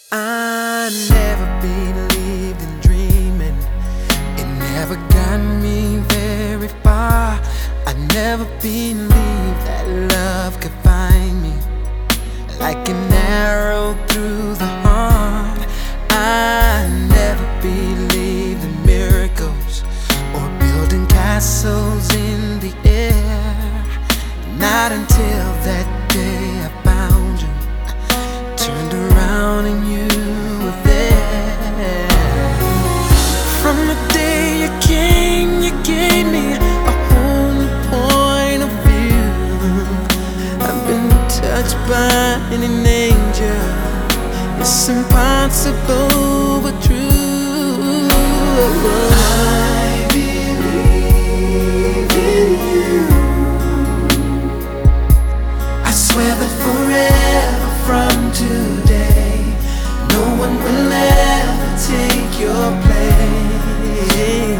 I never believed in dreaming. It never got me very far. I never believed that love could find me like an arrow through the heart. I never believed in miracles or building castles in the air. Not until that day I found you, turned around and you were there. From the day you came, you gave me a whole new point of view. I've been touched by an angel. It's impossible but true. I believe in you. I swear that forever from today, no one will ever take your place.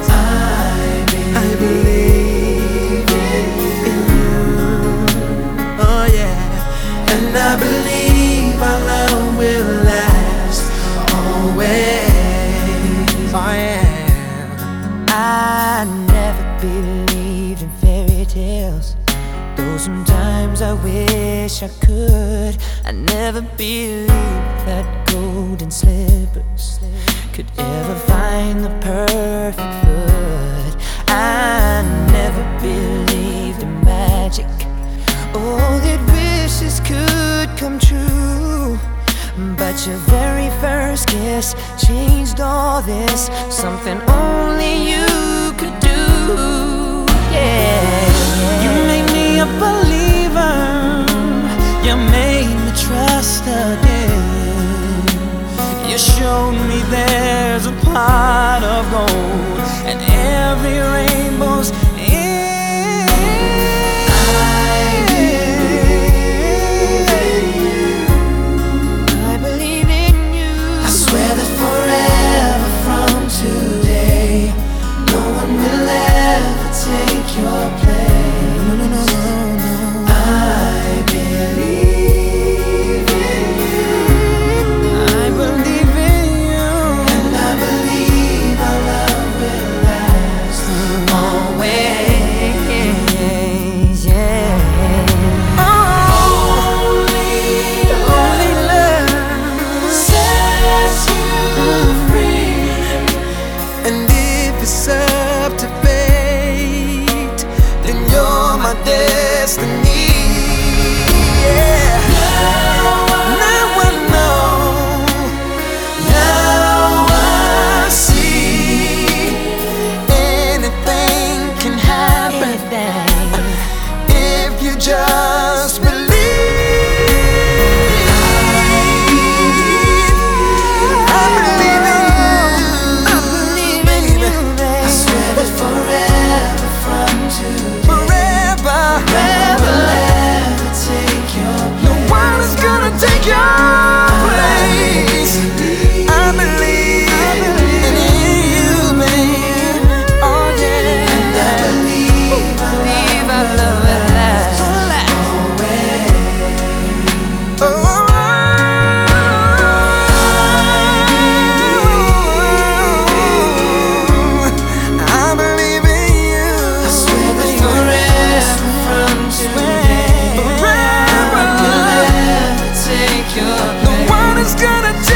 I believe in you. Oh yeah. And I believe our love will last always. Oh yeah. I never believed in fairy tales, though sometimes I wish I could. I never believed that golden slippers could ever find the perfect foot. I never believed in magic, oh, that wishes could come true. But your very first kiss changed all this, something only you could do. Yeah, you made me a believer. You made me trust again. You showed me there's a pot of gold and every rainbow's in. I believe in you. I swear that forever from today, no one will ever take your place. No, no, no, no, no. I believe in you. I believe in you. And I believe our love will last always. Yeah. Only love sets you free. And if it's up to fate, then you're my destiny. Yeah. Now I know, now I see, anything can happen if you just believe. I believe in you. I believe in you, babe. I swear that forever from today, forever will ever take your place. No one is gonna take your place. I believe in you, babe. Oh yeah. And I believe Our love will last I believe in you. I swear that forever from today, forever will ever take your place. No one is gonna take